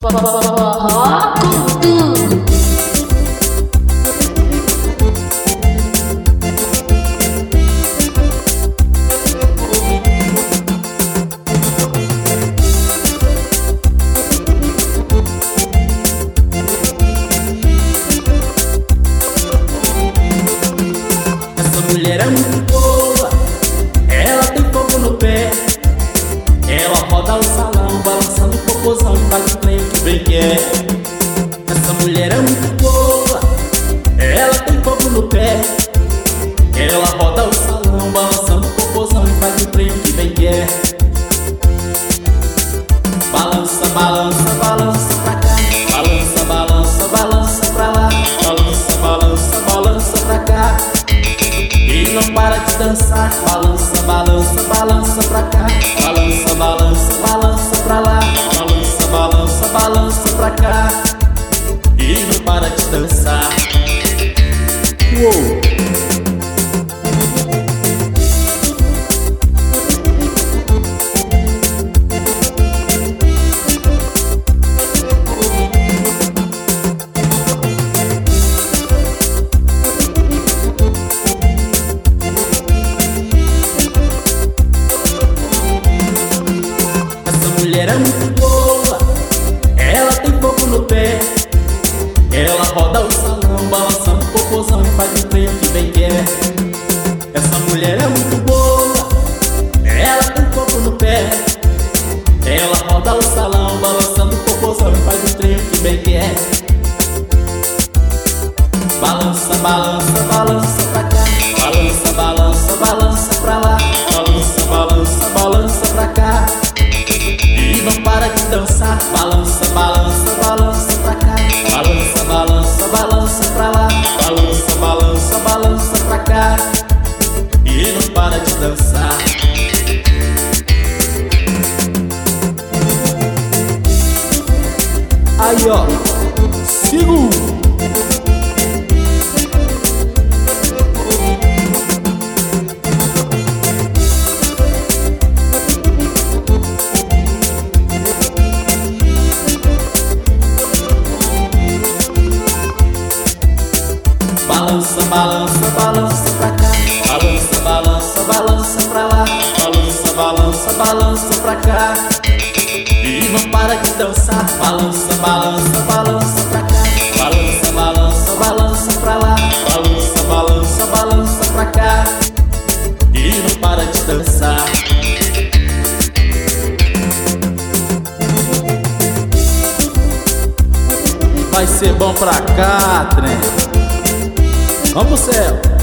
Forró com tudo. Essa mulher é muito boa, ela tem fogo no pé. Ela roda o salão, balançando o popozão e faz o trem que bem quer. Essa mulher é muito boa, ela tem fogo no pé. Ela roda o salão, balançando o popozão e faz o trem que bem quer. Balança, balança, balança pra cá. Balança, balança, balança pra lá. Balança, balança, balança pra cá. E não para de dançar. Balança, balança, balança pra cá. Balança, balança, balança pra lá. Balança, balança, balança pra cá. E não para de dançar. Uou! Mulher é muito boa, ela tem fogo no pé. Ela roda o salão, balançando o popozão e faz o trem que bem quer. Essa mulher é muito boa, ela tem fogo no pé. Ela roda o salão, balançando o popozão e faz o trem que bem quer. Balança, balança, balança pra cá. Balança, balança, balança pra lá. Balança, balança, balança pra cá. E não para de dançar. Balança, balança, balança pra cá. Balança, balança, balança pra lá. Balança, balança, balança pra cá. E não para de dançar. Aí ó, segura. Balança, balança, balança pra cá. Balança, balança, balança pra lá. Balança, balança, balança pra cá. E não para de dançar. Balança, balança, balança pra cá. Balança, balança, balança pra lá. Balança, balança, balança pra cá. E não para de dançar. Vai ser bom pra cá, trem. Vamos pro céu.